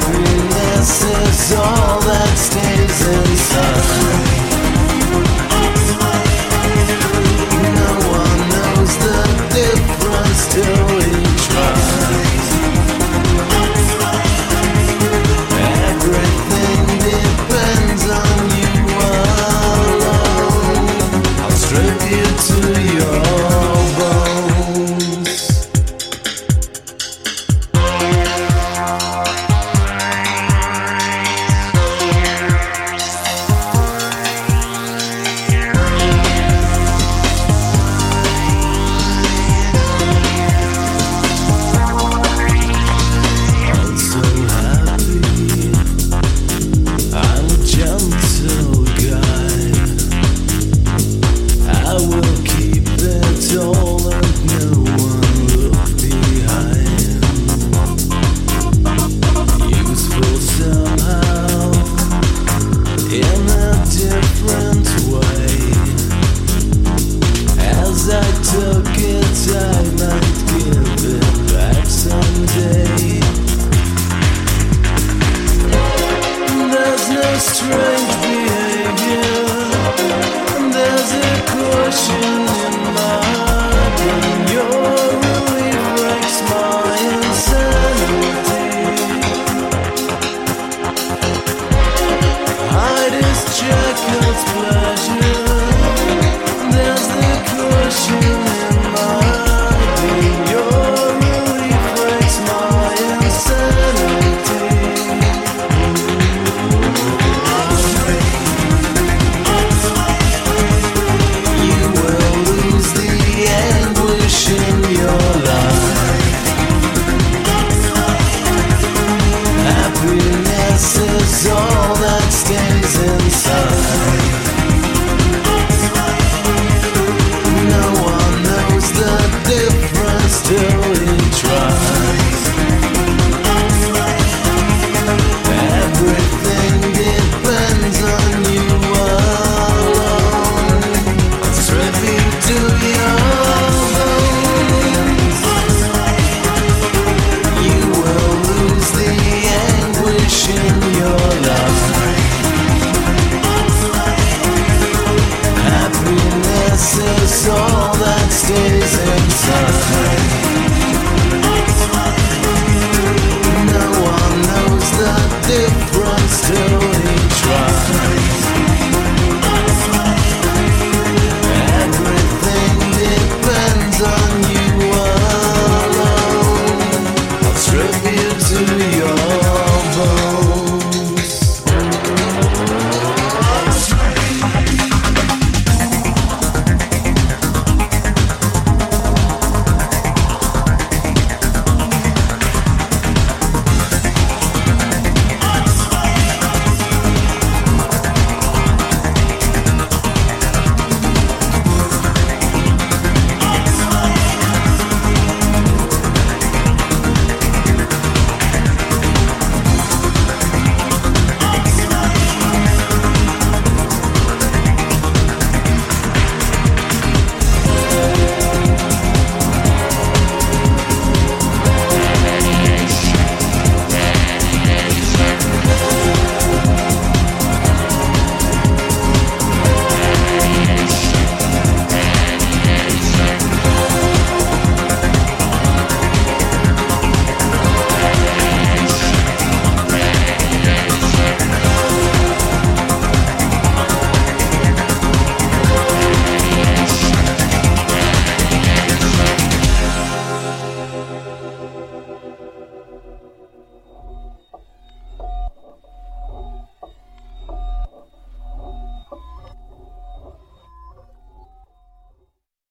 Happiness is all that stays inside. No one knows the difference till he tries. Everything depends on you alone. I'll strip you to your bones. Strange behavior, and there's a caution in my brain. Your relief breaks my insanity. Hide is Jekyll's pleasure. There's the caution in my brain. Your relief breaks my insanity. In your life, happiness is all that stays inside. No one knows the difference till he tries. Everything depends on you alone. I'll strip you to your in your life. Happiness is all that stays inside. No one knows the difference till he tries. Everything depends on you alone. I'll strip you to your bones.